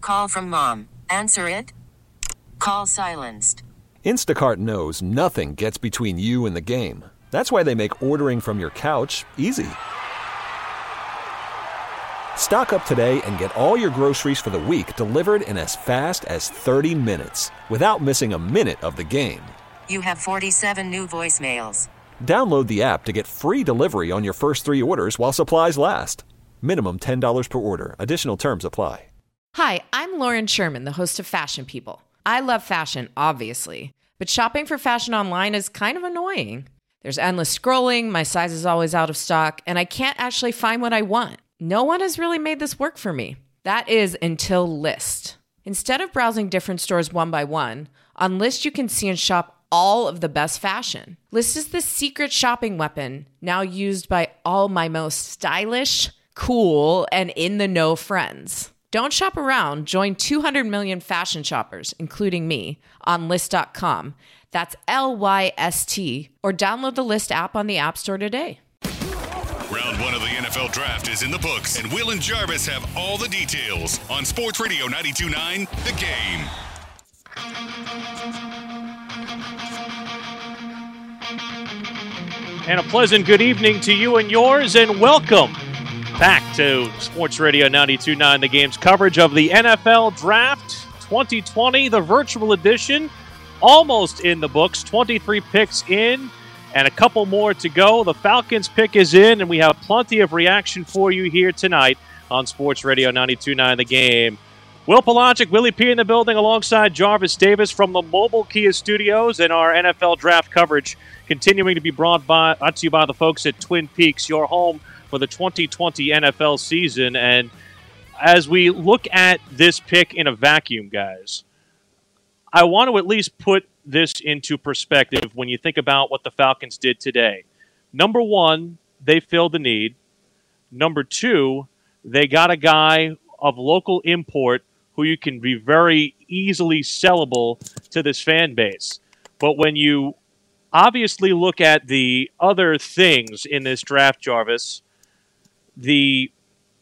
Call from mom. Answer it. Call silenced. Instacart knows nothing gets between you and the game. That's why they make ordering from your couch easy. Stock up today and get all your groceries for the week delivered in as fast as 30 minutes without missing a minute of the game. You have 47 new voicemails. Download the app to get free delivery on your first 3 orders while supplies last. Minimum $10 per order. Additional terms apply. Hi, I'm Lauren Sherman, the host of Fashion People. I love fashion, obviously, but shopping for fashion online is kind of annoying. There's endless scrolling, my size is always out of stock, and I can't actually find what I want. No one has really made this work for me. That is until Lyst. Instead of browsing different stores one by one, on Lyst you can see and shop all of the best fashion. Lyst is the secret shopping weapon now used by all my most stylish, cool, and in-the-know friends. Don't shop around. Join 200 million fashion shoppers, including me, on Lyst.com. That's Lyst, or download the Lyst app on the App Store today. Round 1 of the NFL Draft is in the books, and Will and Jarvis have all the details on Sports Radio 92.9 The Game. And a pleasant good evening to you and yours, and welcome back to Sports Radio 92.9 The Game's coverage of the NFL Draft 2020, the virtual edition, almost in the books, 23 picks in, and a couple more to go. The Falcons pick is in, and we have plenty of reaction for you here tonight on Sports Radio 92.9 The Game. Will Pelagic, Willie P in the building alongside Jarvis Davis from the Mobile Kia Studios, and our NFL Draft coverage continuing to be brought to you by the folks at Twin Peaks, your home for the 2020 NFL season. And as we look at this pick in a vacuum, guys, I want to at least put this into perspective when you think about what the Falcons did today. Number one, they filled the need. Number two, they got a guy of local import who you can be very easily sellable to this fan base. But when you obviously look at the other things in this draft, Jarvis, the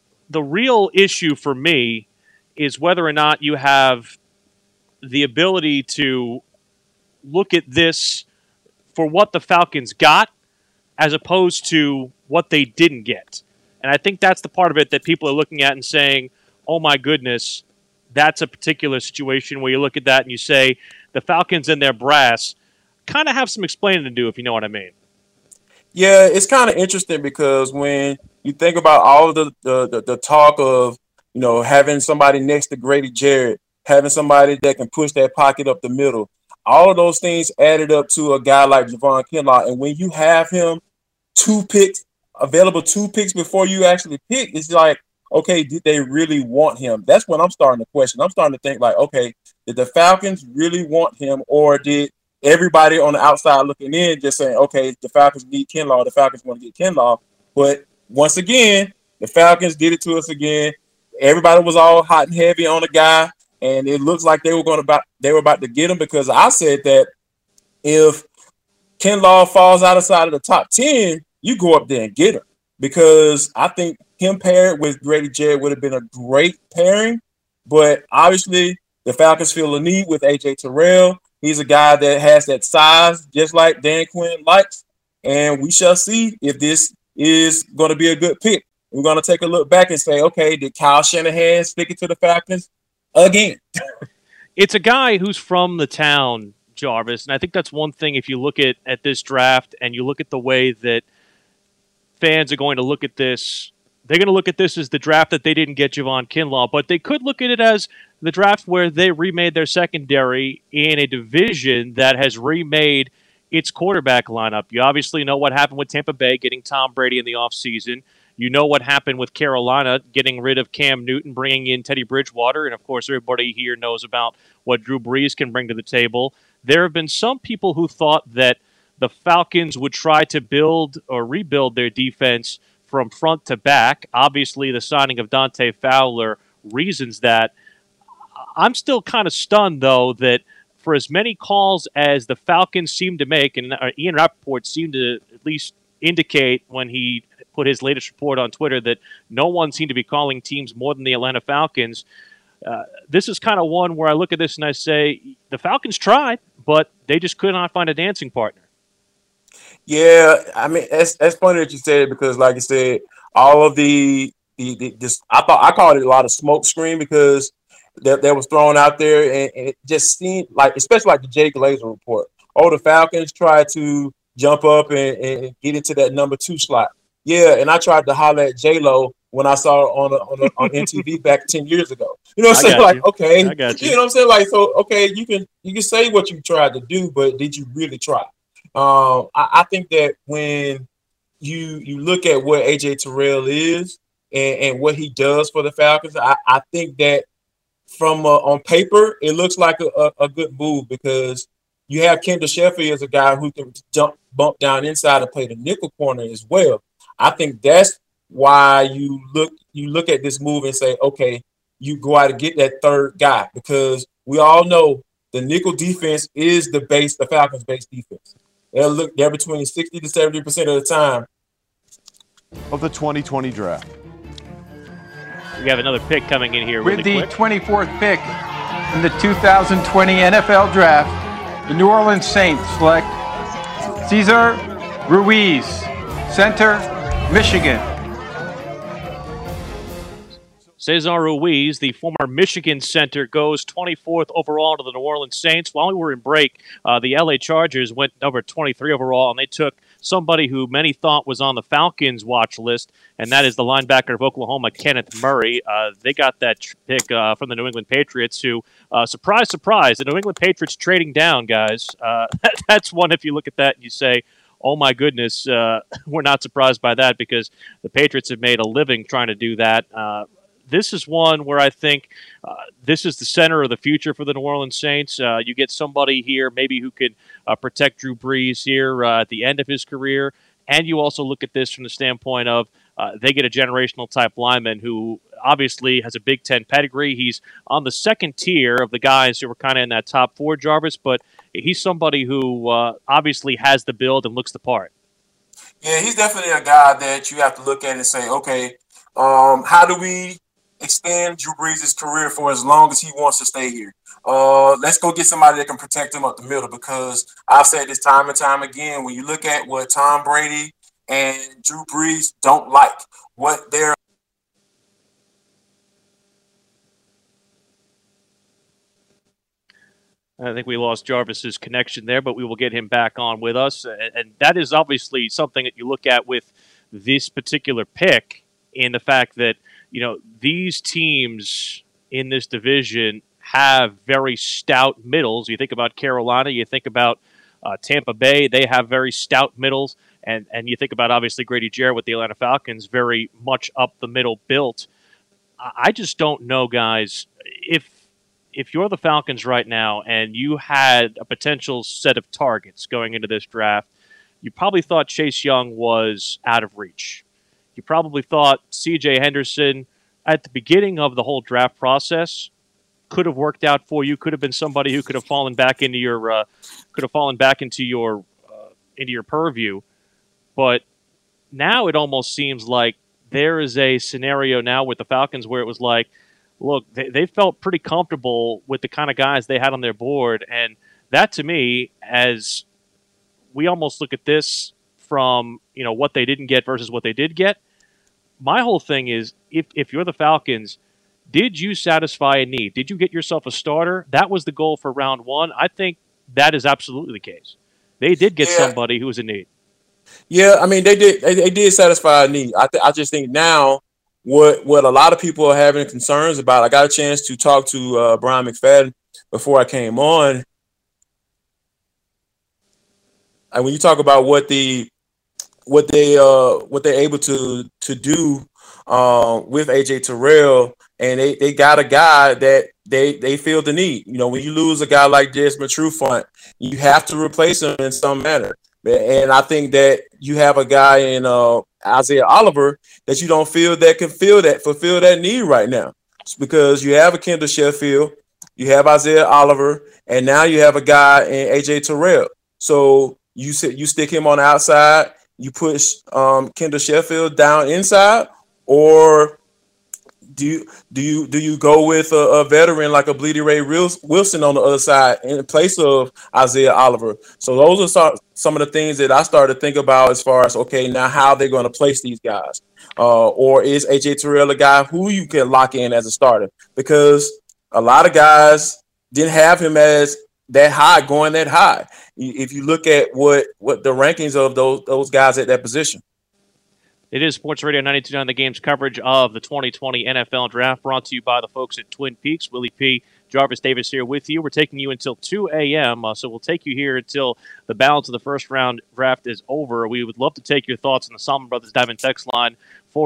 real issue for me is whether or not you have the ability to look at this for what the Falcons got as opposed to what they didn't get. And I think that's the part of it that people are looking at and saying, oh my goodness, that's a particular situation where you look at that and you say the Falcons and their brass kind of have some explaining to do, if you know what I mean. Yeah, it's kind of interesting because when you think about all of the talk of, you know, having somebody next to Grady Jarrett, having somebody that can push that pocket up the middle, all of those things added up to a guy like Javon Kinlaw. And when you have him 2 picks before you actually pick, it's like, okay, did they really want him? That's when I'm starting to question. I'm starting to think like, okay, did the Falcons really want him, or did everybody on the outside looking in just saying, okay, the Falcons need Kinlaw, the Falcons want to get Kinlaw? But once again, the Falcons did it to us again. Everybody was all hot and heavy on the guy, and it looks like they were about to get him, because I said that if Kinlaw falls outside of the top 10, you go up there and get him, because I think him paired with Grady Jarrett would have been a great pairing. But obviously, the Falcons feel a need with A.J. Terrell. He's a guy that has that size, just like Dan Quinn likes. And we shall see if this is going to be a good pick. We're going to take a look back and say, okay, did Kyle Shanahan stick it to the Falcons again? It's a guy who's from the town, Jarvis, and I think that's one thing. If you look at this draft and you look at the way that fans are going to look at this, they're going to look at this as the draft that they didn't get Javon Kinlaw, but they could look at it as the draft where they remade their secondary in a division that has remade its quarterback lineup. You obviously know what happened with Tampa Bay getting Tom Brady in the offseason. You know what happened with Carolina getting rid of Cam Newton, bringing in Teddy Bridgewater, and of course everybody here knows about what Drew Brees can bring to the table. There have been some people who thought that the Falcons would try to build or rebuild their defense from front to back. Obviously, the signing of Dante Fowler reasons that. I'm still kind of stunned, though, that for as many calls as the Falcons seem to make, and Ian Rappaport seemed to at least indicate when he put his latest report on Twitter that no one seemed to be calling teams more than the Atlanta Falcons, This is kind of one where I look at this and I say the Falcons tried, but they just could not find a dancing partner. Yeah, I mean that's funny that you said it because, like I said, all of the just I called it a lot of smoke screen because that was thrown out there, and it just seemed like, especially like the Jay Glazer report. Oh, the Falcons tried to jump up and get into that number 2 slot. Yeah, and I tried to holler at J-Lo when I saw her on MTV back 10 years ago. You know what I'm saying? Like, okay, I got you. You know what I'm saying? Like, so okay, you can say what you tried to do, but did you really try? I think that when you look at what AJ Terrell is and what he does for the Falcons, I think that from on paper it looks like a good move because you have Kendall Sheffield as a guy who can bump down inside and play the nickel corner as well. I think that's why you look at this move and say, okay, you go out and get that third guy because we all know the nickel defense is the Falcons' base defense. They're between 60 to 70% of the time of the 2020 draft. We have another pick coming in here with really the quick. 24th pick in the 2020 NFL Draft. The New Orleans Saints select Cesar Ruiz, center, Michigan. Cesar Ruiz, the former Michigan center, goes 24th overall to the New Orleans Saints. While we were in break, the LA Chargers went number 23 overall, and they took somebody who many thought was on the Falcons' watch list, and that is the linebacker of Oklahoma, Kenneth Murray. They got that pick from the New England Patriots, who, surprise, surprise, the New England Patriots trading down, guys. That's one, if you look at that and you say, oh my goodness, we're not surprised by that because the Patriots have made a living trying to do that. This is one where I think this is the center of the future for the New Orleans Saints. You get somebody here maybe who could protect Drew Brees here at the end of his career. And you also look at this from the standpoint of they get a generational type lineman who obviously has a Big Ten pedigree. He's on the second tier of the guys who were kind of in that top 4, Jarvis, but he's somebody who obviously has the build and looks the part. Yeah, he's definitely a guy that you have to look at and say, okay, how do we extend Drew Brees' career for as long as he wants to stay here? Let's go get somebody that can protect him up the middle because I've said this time and time again, when you look at what Tom Brady and Drew Brees don't like, what they're I think we lost Jarvis's connection there, but we will get him back on with us. And that is obviously something that you look at with this particular pick in the fact that, you know, these teams in this division have very stout middles. You think about Carolina, you think about Tampa Bay, they have very stout middles. And you think about, obviously, Grady Jarrett with the Atlanta Falcons, very much up the middle built. I just don't know, guys, if you're the Falcons right now and you had a potential set of targets going into this draft, you probably thought Chase Young was out of reach. You probably thought C.J. Henderson at the beginning of the whole draft process could have worked out for you. Could have been somebody who could have fallen back into your purview. But now it almost seems like there is a scenario now with the Falcons where it was like, look, they felt pretty comfortable with the kind of guys they had on their board. And that, to me, as we almost look at this from, you know, what they didn't get versus what they did get, my whole thing is, if you're the Falcons, did you satisfy a need? Did you get yourself a starter? That was the goal for round one. I think that is absolutely the case. They did get somebody who was in need. Yeah, I mean, they did satisfy a need. I just think now what a lot of people are having concerns about, I got a chance to talk to Brian McFadden before I came on. And when you talk about what they're able to do with AJ Terrell, and they got a guy that they feel the need. You know, when you lose a guy like Desmond Trufant, you have to replace him in some manner. And I think that you have a guy in Isaiah Oliver that you don't feel that can fulfill that need right now. It's because you have a Kendall Sheffield, you have Isaiah Oliver, and now you have a guy in AJ Terrell. So you stick him on the outside, you push Kendall Sheffield down inside, or Do you go with a veteran like a Bleedy Ray Wilson on the other side in place of Isaiah Oliver? So those are some of the things that I started to think about as far as, okay, now how they're going to place these guys. Or is A.J. Terrell a guy who you can lock in as a starter? Because a lot of guys didn't have him as that high, going that high. If you look at what the rankings of those guys at that position. It is Sports Radio 92.9 The Game's coverage of the 2020 NFL Draft, brought to you by the folks at Twin Peaks. Willie P., Jarvis Davis here with you. We're taking you until 2 a.m., so we'll take you here until the balance of the first-round draft is over. We would love to take your thoughts on the Salmon Brothers Diamond text line,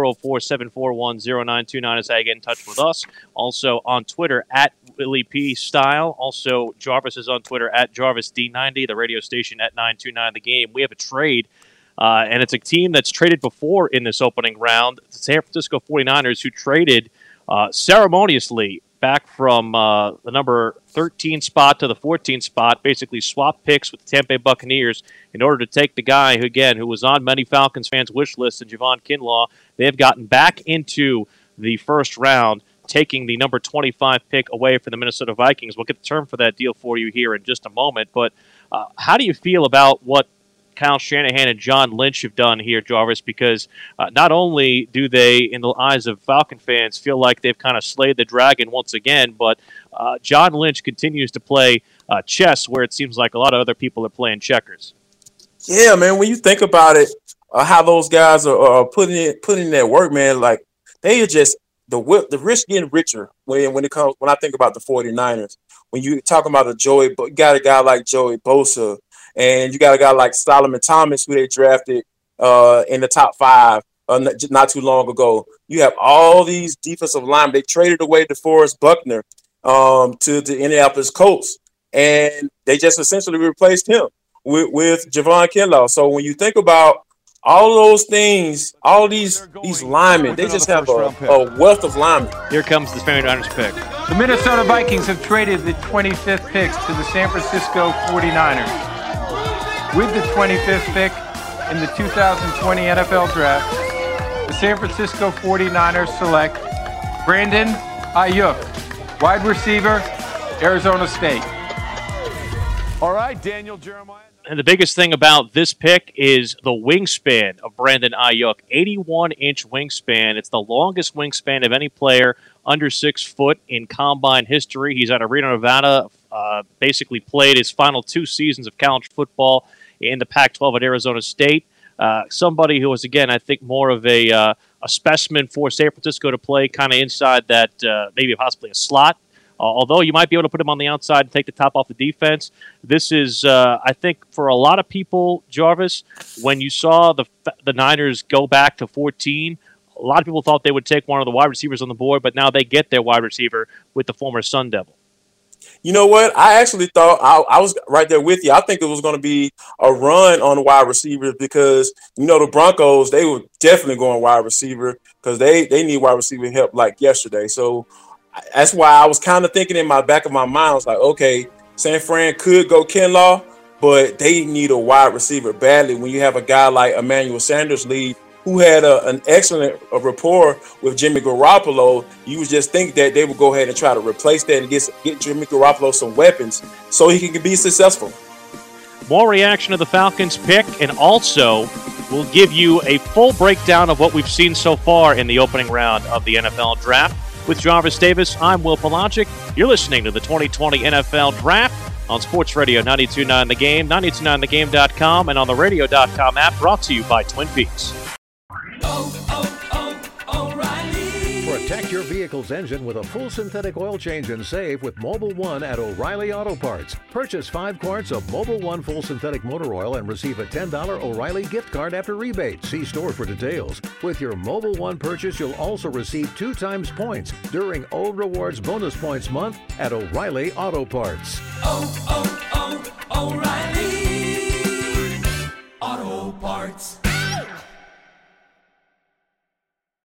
404-741-0929 is how you get in touch with us. Also on Twitter, at Willie P. Style. Also, Jarvis is on Twitter, at JarvisD90, the radio station at 929 The Game. We have a trade. And it's a team that's traded before in this opening round. The San Francisco 49ers, who traded ceremoniously back from the number 13 spot to the 14 spot, basically swapped picks with the Tampa Bay Buccaneers in order to take the guy who was on many Falcons fans' wish lists, and Javon Kinlaw. They have gotten back into the first round, taking the number 25 pick away from the Minnesota Vikings. We'll get the term for that deal for you here in just a moment. But how do you feel about what Kyle Shanahan and John Lynch have done here, Jarvis? Because not only do they, in the eyes of Falcon fans, feel like they've kind of slayed the dragon once again, but John Lynch continues to play chess where it seems like a lot of other people are playing checkers. Yeah, man, when you think about it, how those guys are putting in that work, man, like they are just the risk getting richer when I think about the 49ers. When you talk about you got a guy like Joey Bosa, and you got a guy like Solomon Thomas, who they drafted in the top 5 not too long ago. You have all these defensive linemen. They traded away DeForest Buckner to the Indianapolis Colts, and they just essentially replaced him with Javon Kinlaw. So when you think about all those things, all these linemen, they just have a wealth of linemen. Here comes the 49ers pick. The Minnesota Vikings have traded the 25th picks to the San Francisco 49ers. With the 25th pick in the 2020 NFL Draft, the San Francisco 49ers select Brandon Aiyuk, wide receiver, Arizona State. All right, Daniel Jeremiah. And the biggest thing about this pick is the wingspan of Brandon Aiyuk. 81-inch wingspan. It's the longest wingspan of any player under 6 foot in combine history. He's out of Reno, Nevada, basically played his final 2 seasons of college football in the Pac-12 at Arizona State. Somebody who was, again, I think more of a specimen for San Francisco to play kind of inside that maybe possibly a slot. Although you might be able to put him on the outside and take the top off the defense. This is, I think, for a lot of people, Jarvis, when you saw the Niners go back to 14, a lot of people thought they would take one of the wide receivers on the board, but now they get their wide receiver with the former Sun Devil. You know what? I actually thought I was right there with you. I think it was going to be a run on the wide receivers because, the Broncos, they were definitely going wide receiver because they need wide receiver help like yesterday. So that's why I was kind of thinking in my back of my mind, I was like, okay, San Fran could go Kinlaw, but they need a wide receiver badly when you have a guy like Emmanuel Sanders lead who had an excellent rapport with Jimmy Garoppolo. You would just think that they would go ahead and try to replace that and get Jimmy Garoppolo some weapons so he can be successful. More reaction to the Falcons pick, and also we'll give you a full breakdown of what we've seen so far in the opening round of the NFL Draft. With Jarvis Davis, I'm Will Pelagic. You're listening to the 2020 NFL Draft on Sports Radio 92.9 The Game, 92.9thegame.com, and on the radio.com app, brought to you by Twin Peaks. Protect your vehicle's engine with a full synthetic oil change and save with Mobil 1 at O'Reilly Auto Parts. Purchase 5 quarts of Mobil 1 full synthetic motor oil and receive a $10 O'Reilly gift card after rebate. See store for details. With your Mobil 1 purchase, you'll also receive 2 times points during O Rewards Bonus Points Month at O'Reilly Auto Parts. O'Reilly.